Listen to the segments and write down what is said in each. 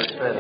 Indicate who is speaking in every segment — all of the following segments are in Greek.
Speaker 1: Καλησπέρα.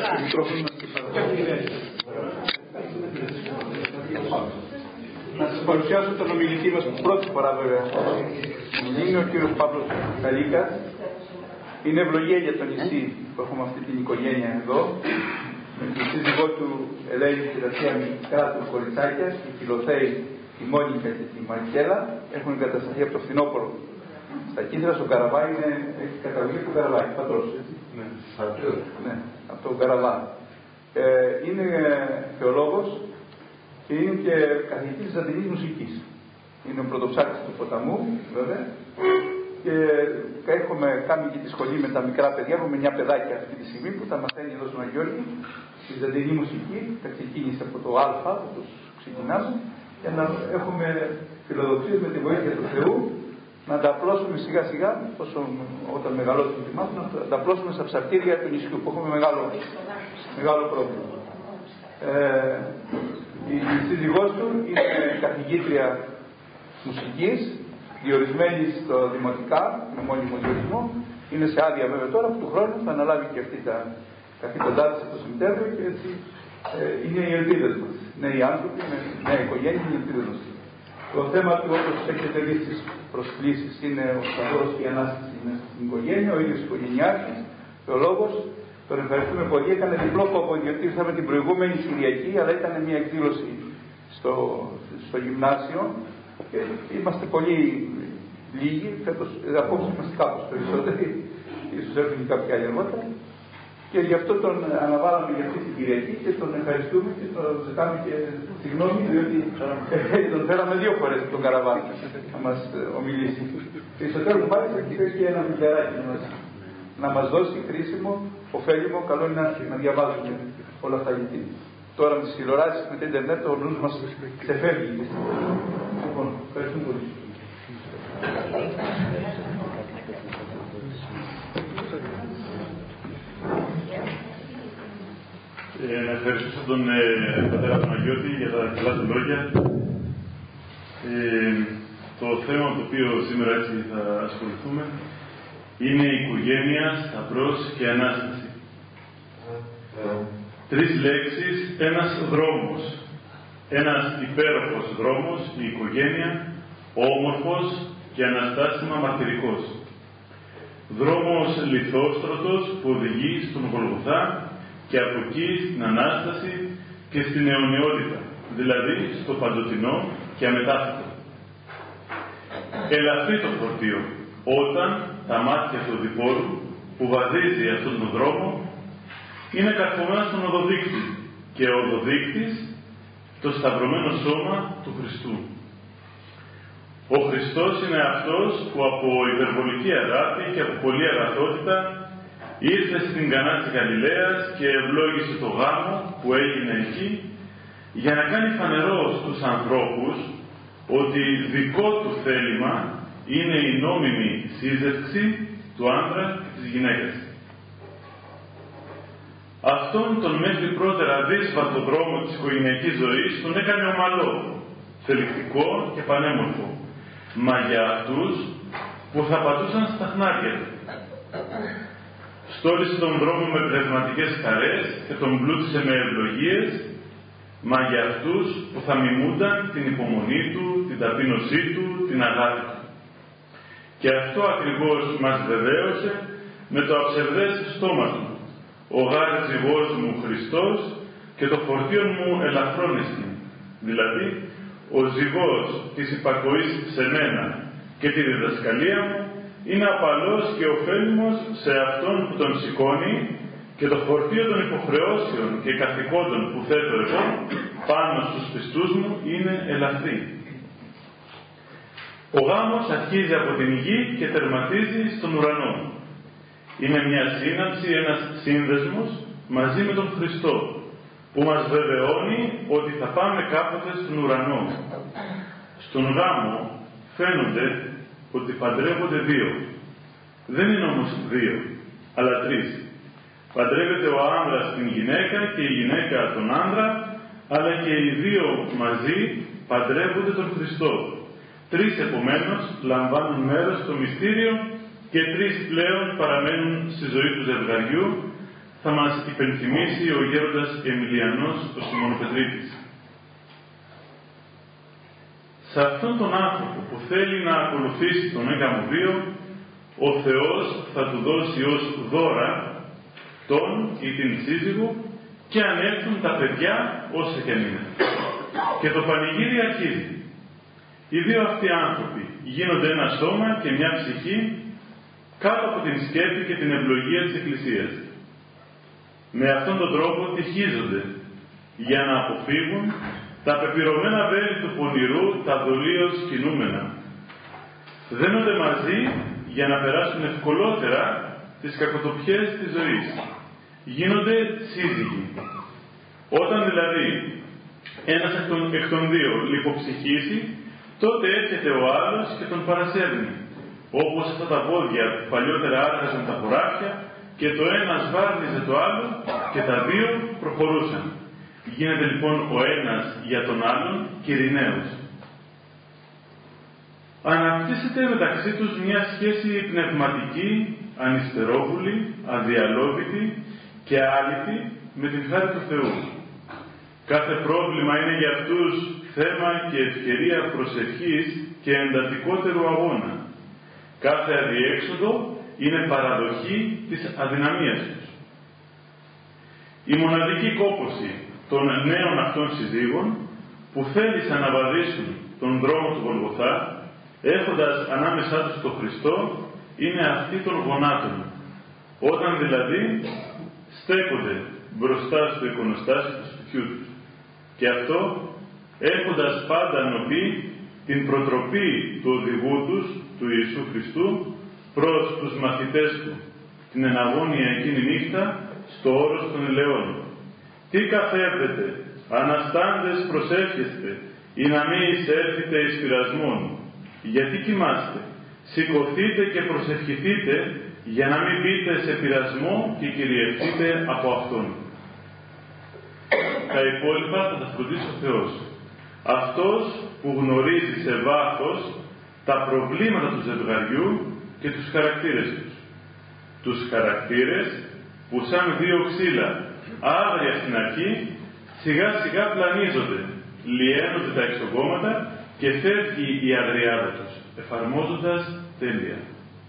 Speaker 2: Να σας παρουσιάσω τον ομιλητή μας που πρώτη φορά βέβαια είναι ο κύριος Παύλος Καλίκας. Είναι ευλογία για το νησί που έχουμε αυτή την οικογένεια εδώ. Με τη σύζυγό του Ελένη και τα θεία μικρά του κοριτσάκια, η Φιλοθέη, η Μόνικα και τη Μαρκέλα, έχουν εγκατασταθεί από το φθινόπωρο στα Κύθρα. Στο Καραβά έχει καταγωγή του Καραβά, πατρός, έτσι. Ναι, από το Καραβά. Είναι θεολόγος και είναι και καθηγητής της αντινής μουσικής. Είναι ο πρωτοψάρτης του ποταμού, βέβαια. Και έχουμε κάνει και τη σχολή με τα μικρά παιδιά. Έχουμε 9 παιδάκια αυτή τη στιγμή που τα μαθαίνει εδώ στον Αγιώργη στη ζαντινή μουσική. Τα ξεκίνησε από το Α, όπως ξεκινάμε, για να έχουμε φιλοδοξίες με τη βοήθεια του Θεού να τα απλώσουμε σιγά σιγά, όταν μεγαλώσουμε τη μάθημα, να τα απλώσουμε στα ψαρτήρια του νησιού που έχουμε μεγάλο πρόβλημα. Η σύζυγός του είναι καθηγήτρια μουσικής, διορισμένη στο δημοτικά, με μόνιμο διορισμό. Είναι σε άδεια βέβαια τώρα, που του χρόνου θα αναλάβει και αυτή τα καθήκοντά της το Σεπτέμβριο και έτσι είναι οι ελπίδες μας. Νέοι άνθρωποι, με νέα οικογένεια, είναι οι ελπίδες μας. Το θέμα του, όπως έχετε δει στις προσκλήσεις, είναι ο Σταυρός και η Ανάσταση μέσα στην οικογένεια, ο ίδιος οικογενειάρχης, θεολόγος. Τον ευχαριστούμε πολύ. Έκανε διπλό κόπο γιατί ήρθαμε την προηγούμενη Κυριακή, αλλά ήταν μια εκδήλωση στο γυμνάσιο και είμαστε πολύ λίγοι. Φέτος, απόψε είμαστε κάπως περισσότεροι, ίσως έρθουν και κάποιοι άλλοι αργότερα. Και γι' αυτό τον αναβάλαμε για αυτή την Κυριακή και τον ευχαριστούμε και τον ζητάμε και συγγνώμη, διότι τον φέραμε 2 φορές τον Καραβά να μας ομιλήσει. Και στο τέλος μάλιστα έχει και ένα βιβλιαράκι να μας δώσει χρήσιμο, ωφέλιμο. Καλό είναι να διαβάζουμε όλα αυτά, γιατί τώρα με τις τηλεοράσεις, με το ίντερνετ, ο νους μας ξεφεύγει. Λοιπόν, ευχαριστούμε πολύ.
Speaker 3: Να ευχαριστήσω τον πατέρα τον Αγιώτη για τα καλά του λόγια. Το θέμα το οποίο σήμερα έτσι θα ασχοληθούμε είναι η οικογένεια, σταυρός και Ανάσταση. 3 λέξεις, ένας δρόμος. Ένας υπέροχος δρόμος, η οικογένεια, όμορφος και αναστάσιμα μαρτυρικός. Δρόμος λιθόστρωτος που οδηγεί στον Γολγοθά και από εκεί στην Ανάσταση και στην αιωνιότητα, δηλαδή στο παντοτινό και αμετάφυτο. Ελαφρύ το φορτίο, όταν τα μάτια του οδηπόρου που βαδίζει αυτόν τον δρόμο είναι καρφωμένα στον οδοδείκτη και ο οδοδείκτης το σταυρωμένο σώμα του Χριστού. Ο Χριστός είναι αυτός που από υπερβολική αγάπη και από πολλή αγαθότητα ήρθε στην Κανά της Γαλιλαίας και ευλόγησε το γάμο που έγινε εκεί για να κάνει φανερό στους ανθρώπους ότι δικό του θέλημα είναι η νόμιμη σύζευξη του άντρα και της γυναίκας. Αυτόν τον μέχρι πρώτερα δύσβατο δρόμο της οικογενειακής ζωής τον έκανε ομαλό, θελκτικό και πανέμορφο, μα για αυτούς που θα πατούσαν στα χνάρια του. Στόλισε τον δρόμο με πνευματικές χαρές και τον πλούτησε με ευλογίες, μα για αυτούς που θα μιμούνταν την υπομονή του, την ταπείνωσή του, την αγάπη του. Και αυτό ακριβώς μας βεβαίωσε με το αψευδές στόμα του. Ο γάρ ζυγός μου Χριστός και το φορτίον μου ελαφρώνεστη. Δηλαδή, ο ζυγός της υπακοής σε μένα και τη διδασκαλία μου είναι απαλός και ωφέλιμος σε αυτόν που τον σηκώνει και το φορτίο των υποχρεώσεων και καθηκόντων που θέτω εγώ πάνω στους πιστούς μου είναι ελαφρύ. Ο γάμος αρχίζει από την γη και τερματίζει στον ουρανό. Είναι μια σύναψη, ένας σύνδεσμος μαζί με τον Χριστό που μας βεβαιώνει ότι θα πάμε κάποτε στον ουρανό. Στον γάμο φαίνονται ότι παντρεύονται 2. Δεν είναι όμως 2, αλλά 3. Παντρεύεται ο άνδρας την γυναίκα και η γυναίκα τον άνδρα, αλλά και οι 2 μαζί παντρεύονται τον Χριστό. 3 επομένως λαμβάνουν μέρος στο μυστήριο και 3 πλέον παραμένουν στη ζωή του ζευγαριού, θα μας υπενθυμίσει ο γέροντας Εμιλιανός ο Σιμωνοπετρίτης. Σε αυτόν τον άνθρωπο που θέλει να ακολουθήσει τον έγκαμο βίο, ο Θεός θα του δώσει ως δώρα τον ή την σύζυγο και αν έρθουν τα παιδιά όσα και αν είναι. Και το πανηγύρι αρχίζει. Οι δύο αυτοί άνθρωποι γίνονται ένα σώμα και μια ψυχή κάτω από την σκέπη και την ευλογία της Εκκλησίας. Με αυτόν τον τρόπο τυχίζονται για να αποφύγουν τα πεπειρωμένα βέλη του πονηρού, τα δολίως κινούμενα. Δένονται μαζί για να περάσουν ευκολότερα τις κακοτοπιές της ζωής. Γίνονται σύζυγοι. Όταν δηλαδή ένας εκ των δύο λιποψυχήσει, τότε έρχεται ο άλλος και τον παρασέρνει. Όπως αυτά τα βόδια που παλιότερα άργαζαν τα χωράφια και το ένα σβάρνιζε το άλλο και τα δύο προχωρούσαν. Γίνεται λοιπόν ο ένας για τον άλλον κυρηναίος. Αναπτύσσεται μεταξύ τους μια σχέση πνευματική, ανυστερόβουλη, αδιαλόβητη και άλυτη με την χάρη του Θεού. Κάθε πρόβλημα είναι για αυτούς θέμα και ευκαιρία προσευχής και εντατικότερου αγώνα. Κάθε αδιέξοδο είναι παραδοχή της αδυναμίας τους. Η μοναδική κόπωση των νέων αυτών συζύγων που θέλησαν να βαδίσουν τον δρόμο του Γολγοθά, έχοντας ανάμεσά τους τον Χριστό, είναι αυτή των γονάτων. Όταν δηλαδή στέκονται μπροστά στο εικονοστάσιο του σπιτιού τους. Και αυτό έχοντας πάντα νοπεί την προτροπή του οδηγού τους, του Ιησού Χριστού, προς τους μαθητές του, την εναγώνια εκείνη νύχτα, στο όρος των ελαιών. Τι καθέρδετε, αναστάντες προσεύχεστε, ή να μην εισέλθετε εις πειρασμόν. Γιατί κοιμάστε, σηκωθείτε και προσευχηθείτε, για να μην μπείτε σε πειρασμό και κυριευτείτε από Αυτόν. Τα υπόλοιπα θα τα φροντίσει ο Θεός. Αυτός που γνωρίζει σε βάθος τα προβλήματα του ζευγαριού και τους χαρακτήρες τους. Τους χαρακτήρες που σαν δύο ξύλα άγρια στην αρχή σιγά σιγά πλανίζονται, λιένονται τα εξωγώματα και φεύγει η αγριάδα τους, εφαρμόζοντας τέλεια.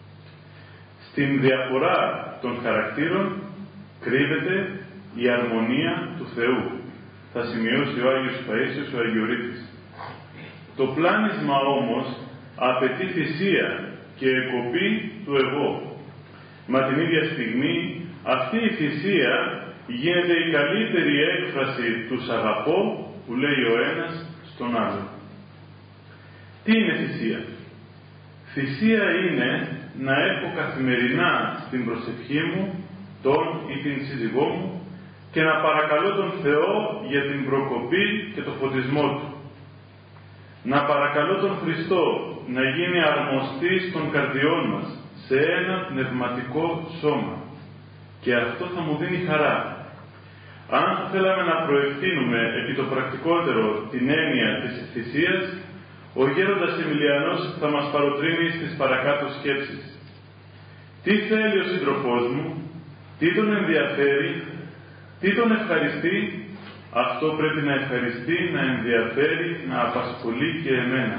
Speaker 3: Στην διαφορά των χαρακτήρων κρύβεται η αρμονία του Θεού. Θα σημειώσει ο Άγιος Παΐσιος ο Αγιορείτης. Το πλάνισμα όμως απαιτεί θυσία και εκοπή του εγώ. Μα την ίδια στιγμή αυτή η θυσία γίνεται η καλύτερη έκφραση του «σ' αγαπώ» που λέει ο ένας στον άλλο. Τι είναι θυσία? Θυσία είναι να έχω καθημερινά στην προσευχή μου τον ή την σύζυγό μου και να παρακαλώ τον Θεό για την προκοπή και το φωτισμό Του. Να παρακαλώ τον Χριστό να γίνει αρμοστής των καρδιών μας σε ένα πνευματικό σώμα. Και αυτό θα μου δίνει χαρά. Αν θέλαμε να προευθύνουμε επί το πρακτικότερο την έννοια της θυσίας, ο γέροντας Εμιλιανός θα μας παροτρύνει στις παρακάτω σκέψεις. Τι θέλει ο σύντροφός μου, τι τον ενδιαφέρει, τι τον ευχαριστεί, αυτό πρέπει να ευχαριστεί, να ενδιαφέρει, να απασχολεί και εμένα.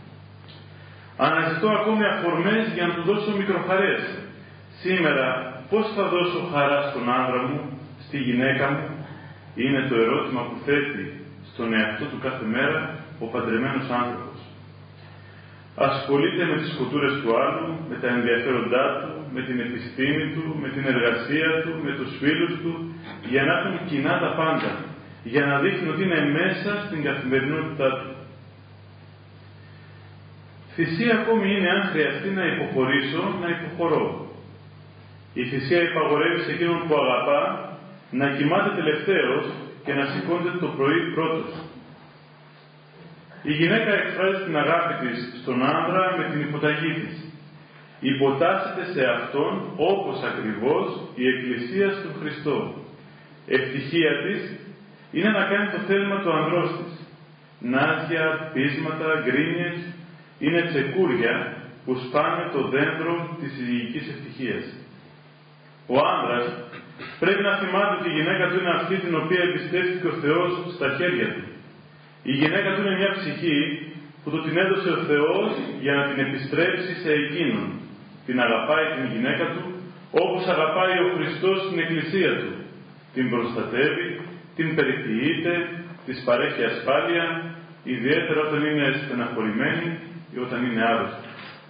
Speaker 3: Αναζητώ ακόμη αφορμές για να του δώσω μικροχαρές. Σήμερα πώς θα δώσω χαρά στον άντρα μου, στη γυναίκα μου, είναι το ερώτημα που θέτει στον εαυτό του κάθε μέρα ο παντρεμένος άνθρωπος. Ασχολείται με τις σκοτούρες του άλλου, με τα ενδιαφέροντά του, με την επιστήμη του, με την εργασία του, με τους φίλους του, για να έχουν κοινά τα πάντα, για να δείχνει ότι είναι μέσα στην καθημερινότητά του. Θυσία ακόμη είναι, αν χρειαστεί να υποχωρήσω, να υποχωρώ. Η θυσία υπαγορεύει σε εκείνον που αγαπά να κοιμάται τελευταίος και να σηκώνεται το πρωί πρώτος. Η γυναίκα εκφράζει την αγάπη της στον άντρα με την υποταγή της. Υποτάσσεται σε Αυτόν όπως ακριβώς η Εκκλησία στον Χριστό. Ευτυχία της είναι να κάνει το θέλημα του ανδρός της. Νάζια, πείσματα, γκρίνιες είναι τσεκούρια που σπάνε το δέντρο της συζυγικής ευτυχίας. Ο άνδρας πρέπει να θυμάται ότι η γυναίκα του είναι αυτή την οποία εμπιστεύτηκε ο Θεός στα χέρια του. Η γυναίκα του είναι μια ψυχή που του την έδωσε ο Θεός για να την επιστρέψει σε εκείνον. Την αγαπάει την γυναίκα του όπως αγαπάει ο Χριστός την Εκκλησία του. Την προστατεύει, την περιποιείται, της παρέχει ασφάλεια, ιδιαίτερα όταν είναι στεναχωρημένη ή όταν είναι άρρωστη.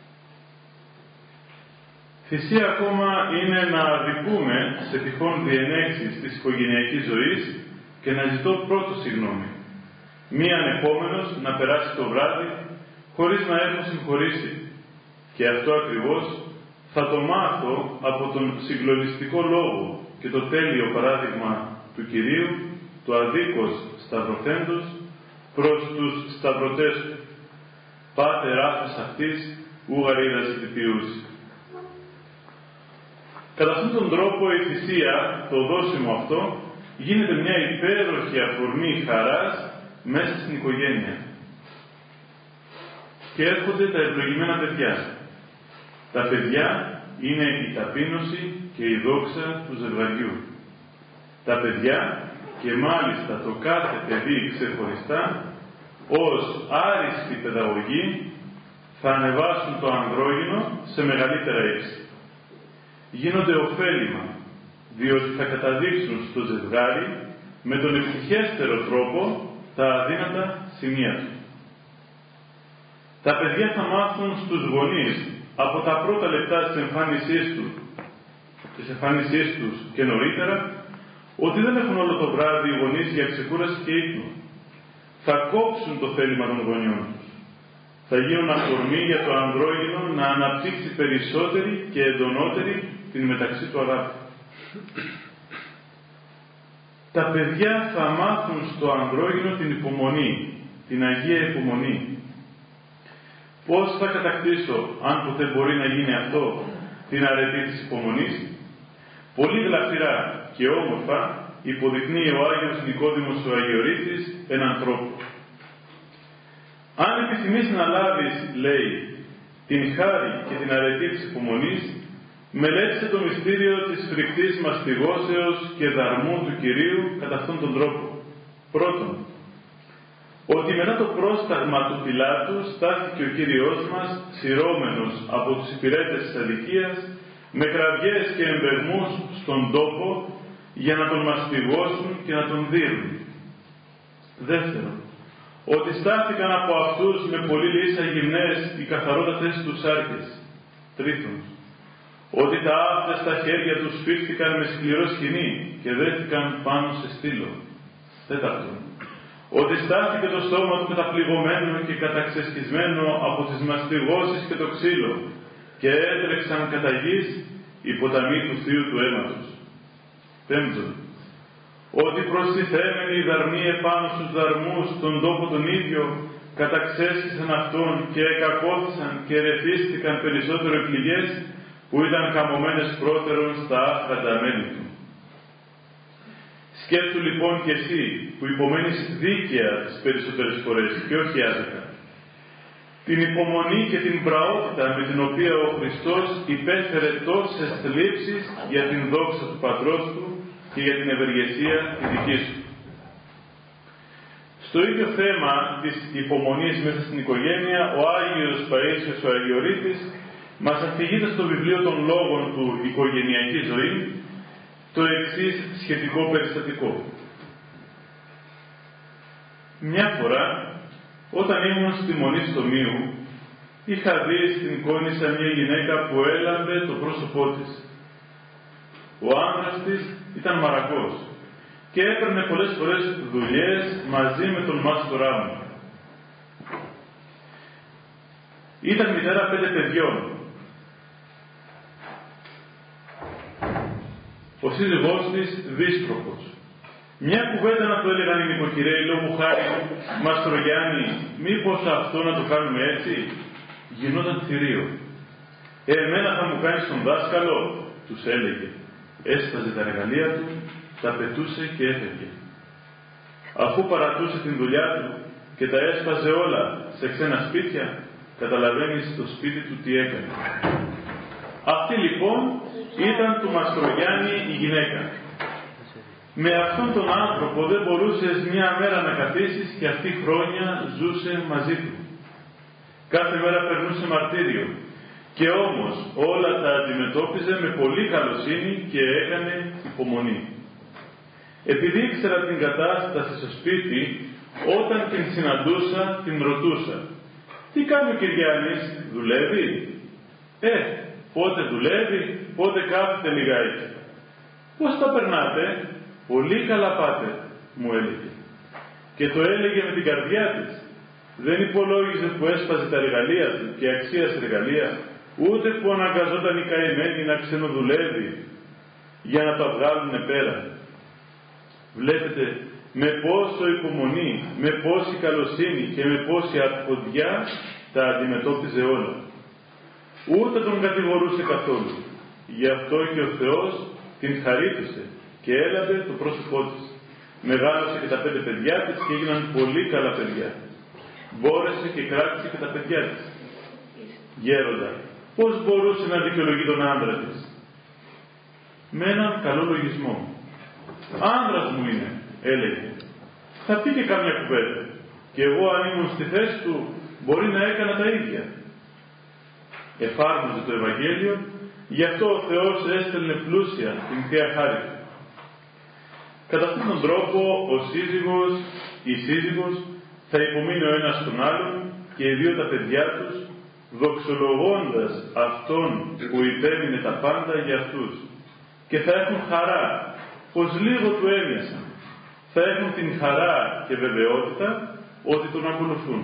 Speaker 3: Θυσία ακόμα είναι να αδικούμε σε τυχόν διενέξεις της οικογενειακής ζωής και να ζητώ πρώτο συγγνώμη. Μη ανεπόμενος να περάσει το βράδυ χωρίς να έχω συγχωρήσει. Και αυτό ακριβώς θα το μάθω από τον συγκλονιστικό λόγο και το τέλειο παράδειγμα του Κυρίου, το αδίκως σταυρωθέντος προς τους σταυρωτές του. Πάτε ράφες αυτής, ουγαρίδας τυπιούς. Κατά αυτόν τον τρόπο η θυσία, το δώσιμο αυτό, γίνεται μια υπέροχη αφορμή χαράς μέσα στην οικογένεια. Και έρχονται τα ευλογημένα παιδιά. Τα παιδιά είναι η ταπείνωση και η δόξα του ζευγαριού. Τα παιδιά, και μάλιστα το κάθε παιδί ξεχωριστά, ως άριστοι παιδαγωγοί, θα ανεβάσουν το ανδρόγυνο σε μεγαλύτερα ύψη. Γίνονται ωφέλιμα, διότι θα καταδείξουν στο ζευγάρι με τον ευτυχέστερο τρόπο τα αδύνατα σημεία του. Τα παιδιά θα μάθουν στους γονείς από τα πρώτα λεπτά της εμφάνισής τους και νωρίτερα, ότι δεν έχουν όλο το βράδυ οι γονείς για ξεκούραση και ύπνο. Θα κόψουν το θέλημα των γονιών τους. Θα γίνουν αφορμή για το ανδρόγυνο να αναπτύξει περισσότερη και εντονότερη την μεταξύ του αγάπη. Τα παιδιά θα μάθουν στο ανδρόγυνο την υπομονή, την Αγία υπομονή. Πώς θα κατακτήσω, αν ποτέ μπορεί να γίνει αυτό, την αρετή της υπομονής? Πολύ γλαφυρά και όμορφα υποδεικνύει ο Άγιος Νικόδημος ο Αγιορείτης έναν τρόπο. Αν επιθυμείς να λάβεις, λέει, την χάρη και την αρετή της υπομονής, μελέτησε το μυστήριο της φρικτής μαστιγώσεως και δαρμού του Κυρίου κατά αυτόν τον τρόπο. Πρώτον, ότι μετά το πρόσταγμα του Πιλάτου στάθηκε ο Κύριος μας σειρώμενος από τους υπηρέτες της αδικίας με κραυγές και εμπεγμούς στον τόπο για να τον μαστιγώσουν και να τον δείρουν. Δεύτερον, ότι στάθηκαν από αυτούς με πολύ λύσα γυμνές οι καθαρότατες τους σάρκες. Τρίτον, ότι τα άφτα στα χέρια τους σφίχθηκαν με σκληρό σκηνή και δέθηκαν πάνω σε στήλο. Τέταρτον, ότι στάθηκε το στόμα του καταπληγωμένο και καταξεσχισμένο από τις μαστιγώσεις και το ξύλο και έτρεξαν κατά γης οι ποταμοί του θείου του αίματος. Πέμπτον, ότι προστιθέμενοι οι δαρμοί επάνω στους δαρμούς στον τόπο τον ίδιο καταξέσχισαν αυτόν και εκακώθησαν και ρεθίστηκαν περισσότερο οι πληγές που ήταν καμωμένες πρώτερον στα άσχατα μέλη του. Σκέψου λοιπόν και εσύ που υπομένεις δίκαια τις περισσότερες φορές και όχι άδικα, την υπομονή και την πραότητα με την οποία ο Χριστός υπέφερε τόσες θλίψεις για την δόξα του Πατρός του και για την ευεργεσία τη δική σου. Στο ίδιο θέμα της υπομονής μέσα στην οικογένεια, ο Άγιος Παΐσιος ο Αγιορείτης μας αφηγείται στο βιβλίο των λόγων του «Οικογενειακή ζωή» το εξής σχετικό περιστατικό. Μια φορά, όταν ήμουν στη Μονή Στομίου, είχα δει στην Κόνισσα μια γυναίκα που έλαμπε το πρόσωπό της. Ο άνδρας της ήταν μαρακός και έπαιρνε πολλές φορές δουλειές μαζί με τον μάστορά μου. Ήταν μητέρα 5 παιδιών. Ο σύζυγός της δύστροφος. Μια κουβέντα να το έλεγαν οι νοικοκυρέοι λόγου χάρη, Μάστρο Γιάννη, μήπως αυτό να το κάνουμε έτσι? Γινόταν θηρίο. Εμένα θα μου κάνεις τον δάσκαλο, τους έλεγε. Έσταζε τα εργαλεία του, τα πετούσε και έφευγε. Αφού παρατούσε την δουλειά του και τα έσπαζε όλα σε ξένα σπίτια, καταλαβαίνεις στο σπίτι του τι έκανε. Αυτή λοιπόν ήταν του Μαστρογιάννη η γυναίκα. Με αυτόν τον άνθρωπο δεν μπορούσες μια μέρα να καθίσεις και αυτή χρόνια ζούσε μαζί του. Κάθε μέρα περνούσε μαρτύριο και όμως όλα τα αντιμετώπιζε με πολύ καλοσύνη και έκανε υπομονή. Επειδή ήξερα την κατάσταση στο σπίτι, όταν την συναντούσα, την ρωτούσα «Τι κάνει ο Κυριάννης, δουλεύει?» Πότε δουλεύει, πότε κάθεται λιγάκι. «Πώς τα περνάτε?» «Πολύ καλά πάτε», μου έλεγε. Και το έλεγε με την καρδιά της. Δεν υπολόγιζε που έσπαζε τα εργαλεία του και αξίασε εργαλεία, ούτε που αναγκαζόταν η καημένη να ξενοδουλεύει για να τα βγάλουνε πέρα. Βλέπετε με πόσο υπομονή, με πόση καλοσύνη και με πόση αρχοντιά τα αντιμετώπιζε όλα. Ούτε τον κατηγορούσε καθόλου. Γι' αυτό και ο Θεός την χαρίτωσε και έλαβε το πρόσωπό της. Μεγάλωσε και τα 5 παιδιά της και έγιναν πολύ καλά παιδιά. Μπόρεσε και κράτησε και τα παιδιά της. Γέροντα, πώς μπορούσε να δικαιολογεί τον άντρα της? Με έναν καλό λογισμό. «Άντρας μου είναι», έλεγε. «Θα πει και κάμια κουβέντα. Και εγώ αν ήμουν στη θέση του μπορεί να έκανα τα ίδια». Εφάρμοζε το Ευαγγέλιο, γι' αυτό ο Θεός έστελνε πλούσια την Θεία Χάρη του. Κατά αυτόν τον τρόπο η σύζυγος θα υπομείνει ο ένας στον άλλον και οι δύο τα παιδιά τους, δοξολογώντας αυτόν που υπέμεινε τα πάντα για αυτούς, και θα έχουν χαρά πως λίγο του έμοιασαν. Θα έχουν την χαρά και βεβαιότητα ότι τον ακολουθούν.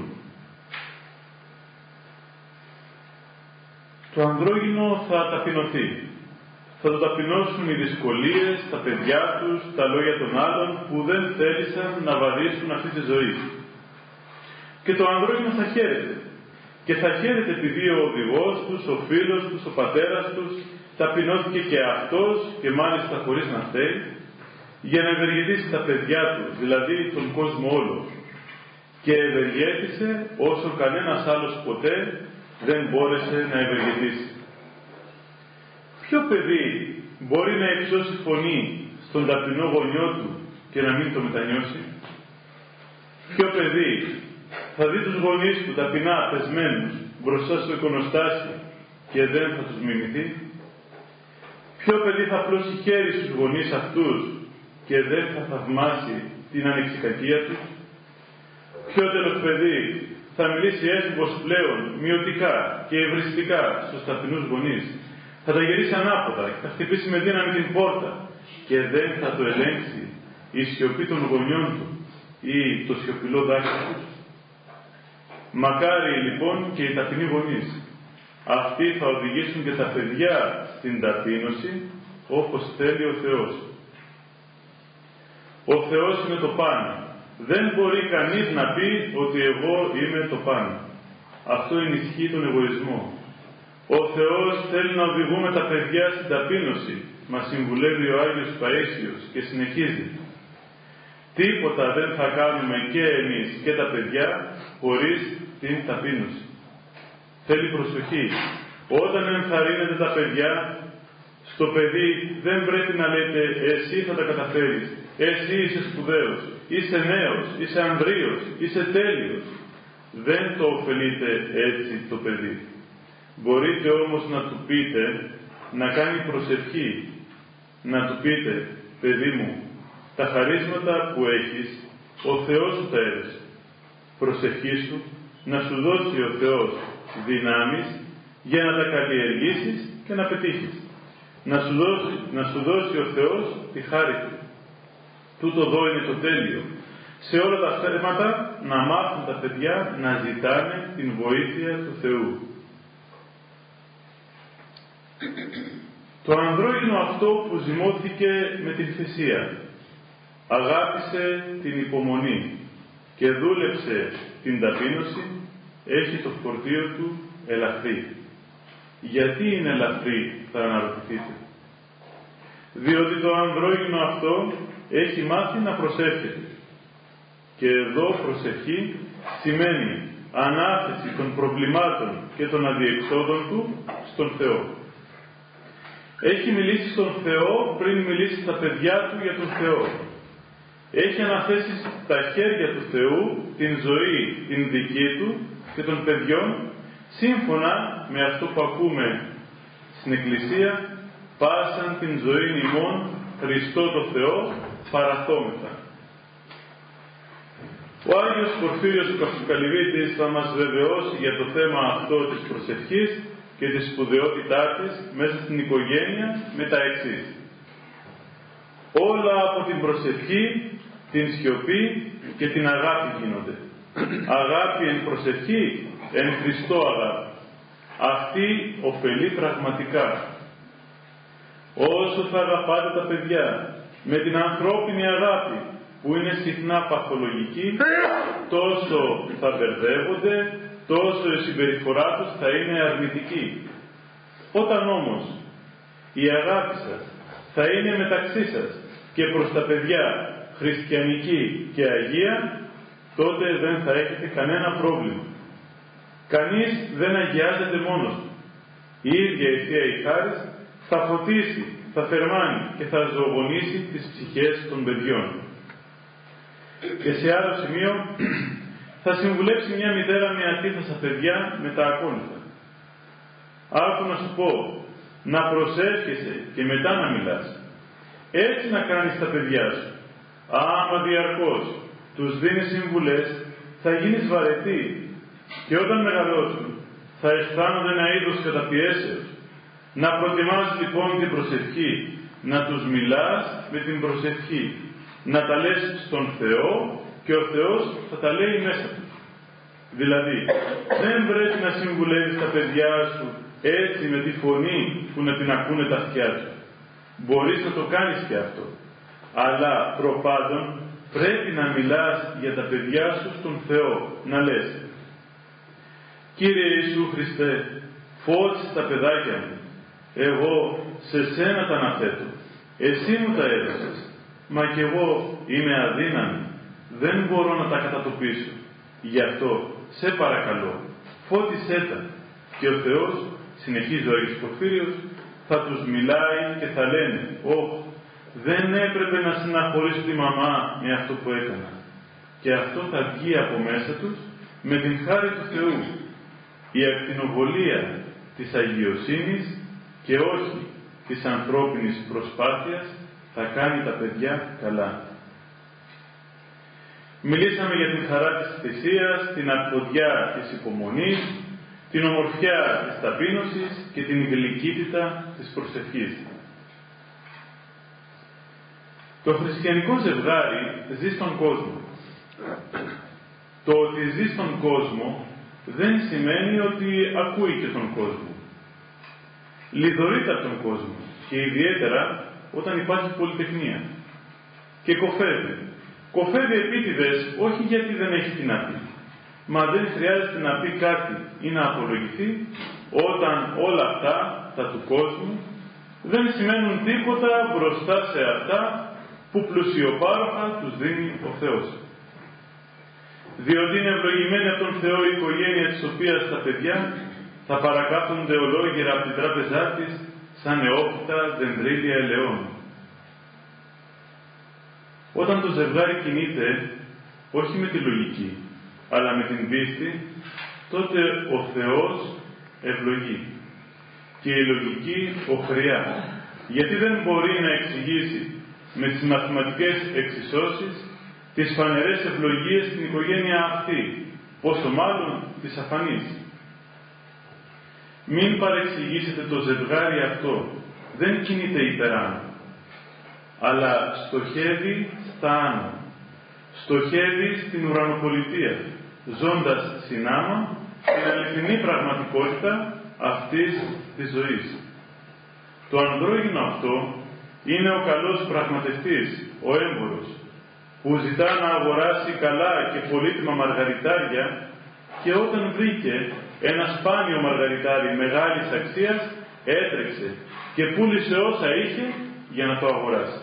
Speaker 3: Το ανδρόγυνο θα ταπεινωθεί. Θα το ταπεινώσουν οι δυσκολίες, τα παιδιά τους, τα λόγια των άλλων που δεν θέλησαν να βαδίσουν αυτή τη ζωή. Και το ανδρόγυνο θα χαίρεται. Και θα χαίρεται επειδή ο οδηγός τους, ο φίλος τους, ο πατέρας τους ταπεινώθηκε και αυτός και μάλιστα χωρίς να φταίει, για να ευεργετήσει τα παιδιά του, δηλαδή τον κόσμο όλο. Και ευεργέτησε όσο κανένας άλλος ποτέ δεν μπόρεσε να ευεργετήσει. Ποιο παιδί μπορεί να υψώσει φωνή στον ταπεινό γονιό του και να μην το μετανιώσει? Ποιο παιδί θα δει τους γονείς του ταπεινά πεσμένους μπροστά στο εικονοστάσι και δεν θα τους μιμηθεί? Ποιο παιδί θα πλώσει χέρι στους γονείς αυτούς και δεν θα θαυμάσει την ανεξικακία τους? Ποιο τέλος παιδί θα μιλήσει έφηβος πλέον μειωτικά και ευριστικά στους ταπεινούς γονείς? Θα τα γυρίσει ανάποδα και θα χτυπήσει με δύναμη την πόρτα και δεν θα το ελέγξει η σιωπή των γονιών του ή το σιωπηλό δάκρυ τους? Μακάρι λοιπόν και οι ταπεινοί γονείς. Αυτοί θα οδηγήσουν και τα παιδιά στην ταπείνωση όπως θέλει ο Θεός. Ο Θεός είναι το πάνω. Δεν μπορεί κανείς να πει ότι εγώ είμαι το πάνω. Αυτό ενισχύει τον εγωισμό. Ο Θεός θέλει να οδηγούμε τα παιδιά στην ταπείνωση. Μας συμβουλεύει ο Άγιος Παΐσιος και συνεχίζει. Τίποτα δεν θα κάνουμε και εμείς και τα παιδιά χωρίς την ταπείνωση. Θέλει προσοχή. Όταν ενθαρρύνετε τα παιδιά, στο παιδί δεν πρέπει να λέτε εσύ θα τα καταφέρεις, εσύ είσαι σπουδαίος, είσαι νέος, είσαι ανδρείος, είσαι τέλειος. Δεν το ωφελείτε έτσι το παιδί. Μπορείτε όμως να του πείτε, να κάνει προσευχή, να του πείτε, παιδί μου, τα χαρίσματα που έχεις, ο Θεός σου τα έδωσε. Προσευχή σου να σου δώσει ο Θεός δυνάμεις για να τα καλλιεργήσεις και να πετύχεις. Να σου δώσει ο Θεός τη χάρη του. Τούτο εδώ είναι το τέλειο. Σε όλα τα θέματα να μάθουν τα παιδιά να ζητάνε την βοήθεια του Θεού. Το ανδρόγυνο αυτό που ζυμώθηκε με την θυσία, αγάπησε την υπομονή και δούλεψε την ταπείνωση, έχει το φορτίο του ελαφρύ. Γιατί είναι ελαφρύ, θα αναρωτηθείτε? Διότι το ανδρόγυνο αυτό έχει μάθει να προσεύχεται. Και εδώ προσευχή σημαίνει ανάθεση των προβλημάτων και των αδιεξόδων του στον Θεό. Έχει μιλήσει στον Θεό πριν μιλήσει στα παιδιά του για τον Θεό. Έχει αναθέσει στα χέρια του Θεού την ζωή, την δική του και των παιδιών, σύμφωνα με αυτό που ακούμε στην Εκκλησία, πάσαν την ζωή ημών Χριστό το Θεό παραθόμεθα. Ο Άγιος Πορφύριος ο Καυσοκαλυβίτης θα μας βεβαιώσει για το θέμα αυτό της προσευχής και τη σπουδαιότητά της μέσα στην οικογένεια με τα εξής. Όλα από την προσευχή, την σιωπή και την αγάπη γίνονται. Αγάπη εν προσευχή, εν Χριστώ αγάπη. Αυτή ωφελεί πραγματικά. Όσο θα αγαπάτε τα παιδιά με την ανθρώπινη αγάπη που είναι συχνά παθολογική, τόσο θα μπερδεύονται, τόσο η συμπεριφορά τους θα είναι αρνητική. Όταν όμως η αγάπη σας θα είναι μεταξύ σας και προς τα παιδιά χριστιανική και αγία, τότε δεν θα έχετε κανένα πρόβλημα. Κανείς δεν αγιάζεται μόνος του. Η ίδια η Θεία η Χάρις θα φωτίσει, θα θερμάνει και θα ζωογονήσει τις ψυχές των παιδιών. Και σε άλλο σημείο θα συμβουλέψει μια μητέρα με αντίθεσα παιδιά με τα ακόλουθα. Άκου να σου πω, να προσεύχεσαι και μετά να μιλάς. Έτσι να κάνεις τα παιδιά σου. Άμα διαρκώς τους δίνεις συμβουλές, θα γίνεις βαρετή και όταν μεγαλώσουν θα αισθάνονται ένα είδος καταπιέσεως. Να προτιμάς λοιπόν την προσευχή, να τους μιλάς με την προσευχή, να τα λες στον Θεό και ο Θεός θα τα λέει μέσα του. Δηλαδή, δεν πρέπει να συμβουλεύεις τα παιδιά σου έτσι με τη φωνή που να την ακούνε τα αυτιά του. Μπορείς να το κάνεις και αυτό. Αλλά προπάντων πρέπει να μιλάς για τα παιδιά σου στον Θεό, να λες: Κύριε Ιησού Χριστέ, φώτισε τα παιδάκια μου. Εγώ σε σένα τα αναθέτω. Εσύ μου τα έδωσες. Μα κι εγώ είμαι αδύναμη. Δεν μπορώ να τα κατατοπίσω. Γι' αυτό, σε παρακαλώ, φώτισέ τα. Και ο Θεός, συνεχίζει ο Άγιος Πορφύριος, θα τους μιλάει και θα λένε: δεν έπρεπε να συναχωρήσω τη μαμά με αυτό που έκανα. Και αυτό θα βγει από μέσα τους με την χάρη του Θεού. Η ακτινοβολία της αγιοσύνης και όχι της ανθρώπινης προσπάθειας θα κάνει τα παιδιά καλά. Μιλήσαμε για την χαρά της θυσίας, την αρκωδιά της υπομονής, την ομορφιά της ταπείνωσης και την γλυκύτητα της προσευχής. Το χριστιανικό ζευγάρι ζει στον κόσμο. Το ότι ζει στον κόσμο δεν σημαίνει ότι ακούει και τον κόσμο. Λιδωρείται από τον κόσμο και ιδιαίτερα όταν υπάρχει πολυτεχνία. Και κοφεύει. Κοφεύει επίτηδες όχι γιατί δεν έχει τι να πει, μα δεν χρειάζεται να πει κάτι ή να απολογηθεί όταν όλα αυτά, τα του κόσμου, δεν σημαίνουν τίποτα μπροστά σε αυτά που πλουσιοπάροχα τους δίνει ο Θεός. Διότι είναι ευλογημένη από τον Θεό η οικογένεια της οποίας τα παιδιά θα παρακάπτονται ολόγερα από την τράπεζά της σαν νεόφυτα δεντρίλια ελαιών. Όταν το ζευγάρι κινείται όχι με τη λογική αλλά με την πίστη, τότε ο Θεός ευλογεί και η λογική οχριά, γιατί δεν μπορεί να εξηγήσει με τις μαθηματικές εξισώσεις τις φανερές ευλογίες στην οικογένεια αυτή, πόσο μάλλον τις αφανείς. Μην παρεξηγήσετε το ζευγάρι αυτό, δεν κινείται υπεράνω, αλλά στοχεύει στα άνω, στοχεύει στην ουρανοπολιτεία, ζώντας συνάμα την αληθινή πραγματικότητα αυτής της ζωής. Το ανδρόγυνο αυτό είναι ο καλός πραγματευτής, ο έμπορος, που ζητά να αγοράσει καλά και πολύτιμα μαργαριτάρια και όταν βρήκε ένα σπάνιο μαργαριτάρι μεγάλης αξίας, έτρεξε και πούλησε όσα είχε για να το αγοράσει.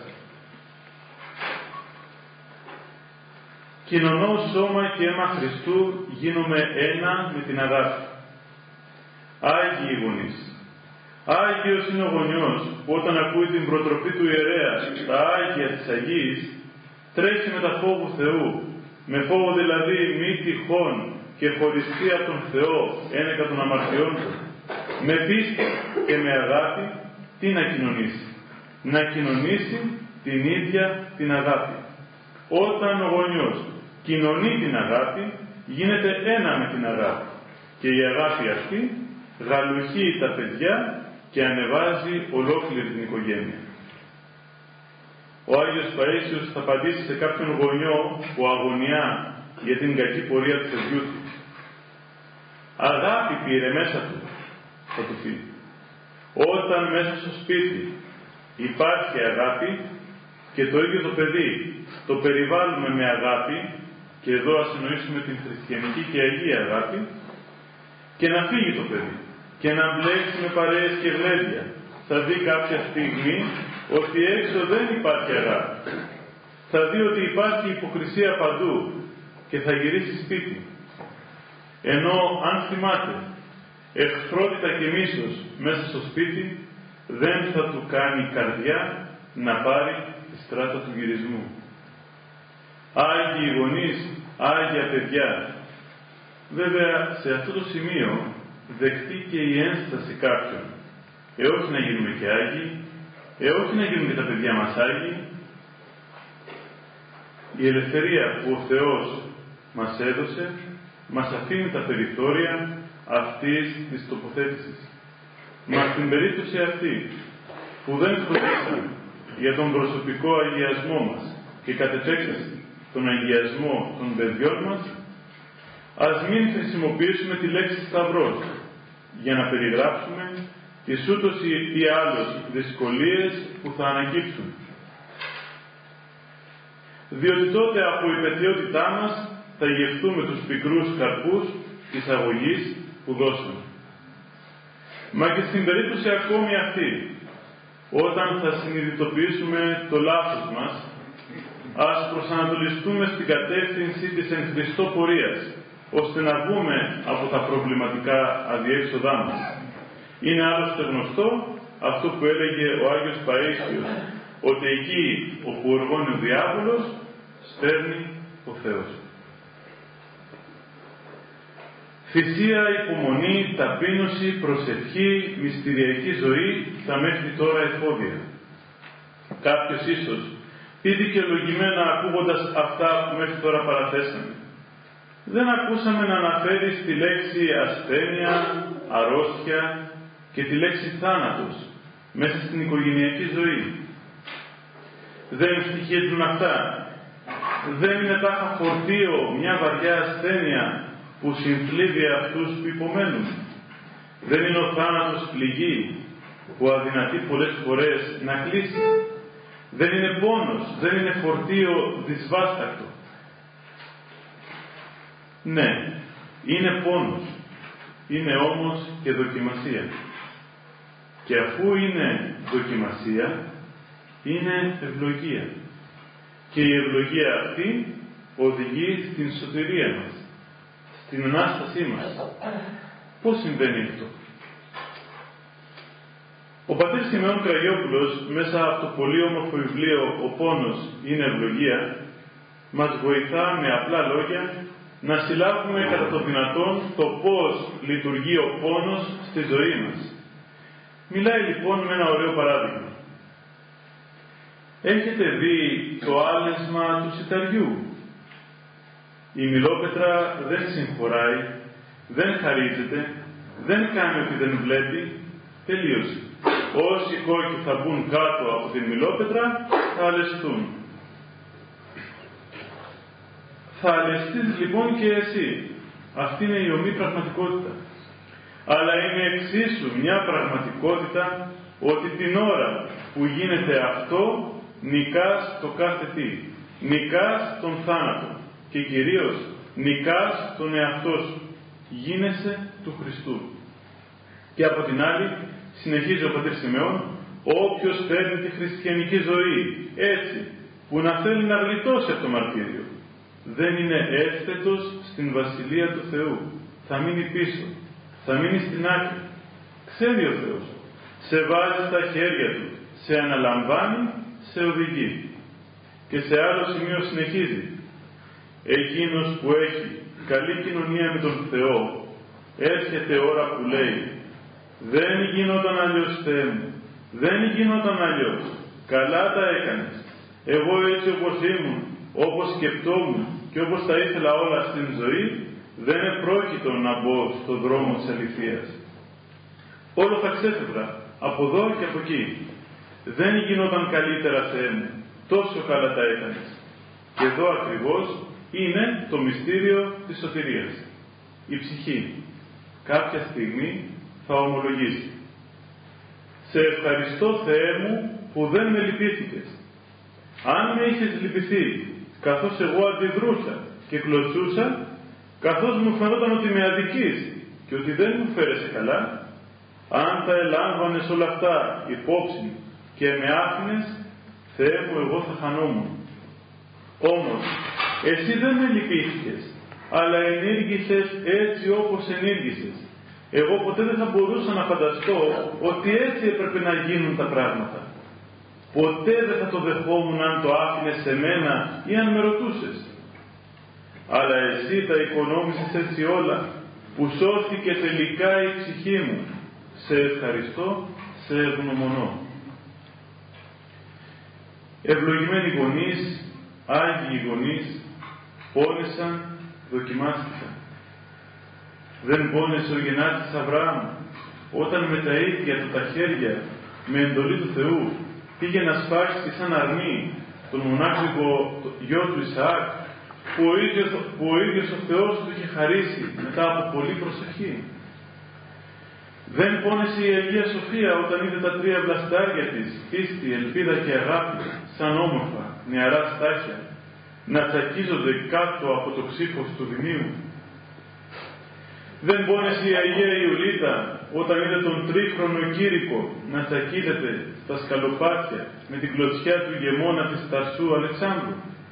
Speaker 3: Κοινωνώ σώμα και αίμα Χριστού γίνομαι ένα με την αγάπη. Άγιοι γονείς, Άγιος είναι ο γονιός που όταν ακούει την προτροπή του ιερέα στα Άγια της Αγίας, τρέχει με τα φόβου Θεού, με φόβο δηλαδή μη τυχόν και χωριστεί από τον Θεό ένεκα των αμαρτιών του, με πίστη και με αγάπη, τι να κοινωνήσει? Να κοινωνήσει την ίδια την αγάπη. Όταν ο γονιός κοινωνεί την αγάπη, γίνεται ένα με την αγάπη. Και η αγάπη αυτή γαλουχεί τα παιδιά και ανεβάζει ολόκληρη την οικογένεια. Ο Άγιος Παΐσιος θα απαντήσει σε κάποιον γονιό που αγωνιά για την κακή πορεία του παιδιού του. Αγάπη πήρε μέσα του, θα του πει. Όταν μέσα στο σπίτι υπάρχει αγάπη και το ίδιο το παιδί το περιβάλλουμε με αγάπη, και εδώ ας εννοήσουμε την χριστιανική και αγία αγάπη, και να φύγει το παιδί και να μπλέξει με παρέες και γλέντια, θα δει κάποια στιγμή ότι έξω δεν υπάρχει αγάπη. Θα δει ότι υπάρχει υποκρισία παντού και θα γυρίσει σπίτι. Ενώ αν θυμάται εχθρότητα και μίσος μέσα στο σπίτι, δεν θα του κάνει η καρδιά να πάρει τη στράτα του γυρισμού. Άγιοι γονείς, άγια παιδιά. Βέβαια σε αυτό το σημείο δεκτεί και η ένσταση κάποιων. Όχι να γίνουμε και άγιοι, όχι να γίνουν και τα παιδιά μας άγιοι. Η ελευθερία που ο Θεός μας έδωσε μας αφήνει τα περιθώρια αυτής της τοποθέτησης. Μα στην περίπτωση αυτή που δεν φροντίσαμε για τον προσωπικό αγιασμό μας και κατ' επέκταση τον αγιασμό των παιδιών μας, ας μην χρησιμοποιήσουμε τη λέξη σταυρός για να περιγράψουμε τις ούτως ή άλλως δυσκολίες που θα ανακύψουν. Διότι τότε από η πετιότητά μας θα γευτούμε τους πικρούς καρπούς της αγωγής που δώσαμε. Μα και στην περίπτωση ακόμη αυτή, όταν θα συνειδητοποιήσουμε το λάθος μας, ας προσανατολιστούμε στην κατεύθυνση της εν Χριστώ πορείας, ώστε να βγούμε από τα προβληματικά αδιέξοδά μας. Είναι άλλωστε γνωστό αυτό που έλεγε ο Άγιος Παΐσιος, ότι εκεί όπου οργώνει ο διάβολος, στέρνει ο Θεός. Θυσία, υπομονή, ταπείνωση, προσευχή, μυστηριακή ζωή, τα μέχρι τώρα εφόδια. Κάποιος ίσως πει δικαιολογημένα ακούγοντας αυτά που μέχρι τώρα παραθέσαμε. Δεν ακούσαμε να αναφέρει τη λέξη ασθένεια, αρρώστια και τη λέξη θάνατος μέσα στην οικογενειακή ζωή. Δεν στοιχίζουν αυτά. Δεν είναι τάχα φορτίο μια βαριά ασθένεια που συμφλίβει αυτούς που υπομένουν. Δεν είναι ο θάνατος πληγή που αδυνατεί πολλές φορές να κλείσει. Δεν είναι πόνος, δεν είναι φορτίο δυσβάστακτο. Ναι, είναι πόνος. Είναι όμως και δοκιμασία. Και αφού είναι δοκιμασία, είναι ευλογία. Και η ευλογία αυτή οδηγεί στην σωτηρία μας, στην Ανάστασή μας. Πώς συμβαίνει αυτό? Ο πατήρ Σιμεών Κραγιόπουλος, μέσα από το πολύ όμορφο βιβλίο «Ο πόνος είναι ευλογία», μας βοηθά με απλά λόγια να συλλάβουμε κατά το δυνατόν το πώς λειτουργεί ο πόνος στη ζωή μας. Μιλάει λοιπόν με ένα ωραίο παράδειγμα. Έχετε δει το άλεσμα του σιταριού? Η μιλόπετρα δεν συγχωράει, δεν χαρίζεται, δεν κάνει ότι δεν βλέπει, τελείωσε. Όσοι κόκκι θα μπουν κάτω από την μιλόπετρα θα αλεστούν. Θα αλεστείς λοιπόν και εσύ. Αυτή είναι η ομή πραγματικότητα. Αλλά είναι εξίσου μια πραγματικότητα ότι την ώρα που γίνεται αυτό, νικάς το κάθε τι. Νικάς τον θάνατο και κυρίως νικάς τον εαυτό σου. Γίνεσαι του Χριστού. Και από την άλλη, συνεχίζει ο πατήρ Σιμεών, όποιος παίρνει τη χριστιανική ζωή έτσι, που να θέλει να γλιτώσει από το μαρτύριο, δεν είναι εύθετος στην Βασιλεία του Θεού. Θα μείνει πίσω. Θα μείνει στην άκρη. Ξέρει ο Θεός. σε βάζει στα χέρια του, σε αναλαμβάνει, σε οδηγεί. Και σε άλλο σημείο συνεχίζει. Εκείνος που έχει καλή κοινωνία με τον Θεό, έρχεται ώρα που λέει «Δεν γινόταν αλλιώς, Θεέ μου, δεν γινόταν αλλιώς, καλά τα έκανες, εγώ έτσι όπως ήμουν, όπως σκεπτόμουν και όπως τα ήθελα όλα στην ζωή, δεν επρόκειτο να μπω στον δρόμο της αληθείας. Όλο θα ξέφευγα, από εδώ και από εκεί. Δεν γινόταν καλύτερα, Θεέ μου, τόσο καλά τα έκανες». Και εδώ ακριβώς είναι το μυστήριο της σωτηρίας. Η ψυχή κάποια στιγμή θα ομολογήσει «Σε ευχαριστώ, Θεέ μου, που δεν με λυπήθηκες. Αν με είχες λυπηθεί, καθώς εγώ αντιδρούσα και κλωτσούσα, καθώς μου φαινόταν ότι με αδικείς και ότι δεν μου φέρεσαι καλά, αν τα ελάμβανες όλα αυτά υπόψη και με άφηνες, Θεέ μου, εγώ θα χανόμουν. Όμως, εσύ δεν με λυπήθηκες, αλλά ενήργησες έτσι όπως ενήργησες. Εγώ ποτέ δεν θα μπορούσα να φανταστώ ότι έτσι έπρεπε να γίνουν τα πράγματα. Ποτέ δεν θα το δεχόμουν αν το άφηνες σε μένα ή αν με ρωτούσες. Αλλά εσύ τα οικονόμησες έτσι όλα, που σώθηκε τελικά η ψυχή μου. Σε ευχαριστώ, σε ευγνωμονώ. Ευλογημένοι γονείς, Άγιοι γονείς, πόνεσαν, δοκιμάστηκαν. Δεν πόνεσε ο γεννάτης Αβραάμ, όταν με τα ίδια του τα χέρια, με εντολή του Θεού, πήγε να σπάξει σαν αρμή τον μονάχικο γιο του Ισαάκ, που ο ίδιος ο Θεός του είχε χαρίσει μετά από πολλή προσευχή. Δεν πόνεσε η Αγία Σοφία όταν είδε τα τρία βλαστάρια της, πίστη, ελπίδα και αγάπη, σαν όμορφα, νεαρά στάχια, να τσακίζονται κάτω από το ξύφος του Δημίου. Δεν πόνεσε η Αγία Ιουλίτα όταν είδε τον τρίχρονο Κήρυκο να τσακίζεται στα σκαλοπάτια με την κλωτσιά του ηγεμόνα της Ταρσού Αλεξάνδρου.